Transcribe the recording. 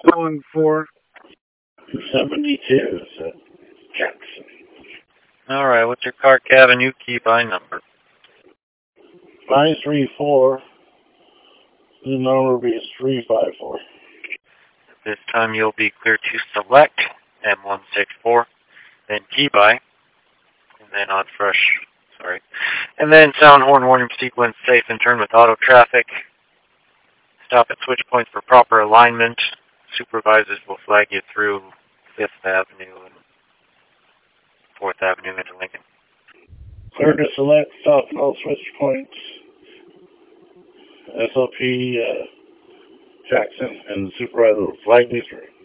going for 72, so Jackson. Alright, what's your car cab and UKey by number? 934. The number will be 354. This time you'll be clear to select M164, then key by, and then on fresh, sorry. And then sound horn warning sequence safe and turn with auto traffic. Stop at switch points for proper alignment. Supervisors will flag you through 5th Avenue and 4th Avenue into Lincoln. Clear to select, stop at all switch points. SLP Jackson and the supervisor will flag me through.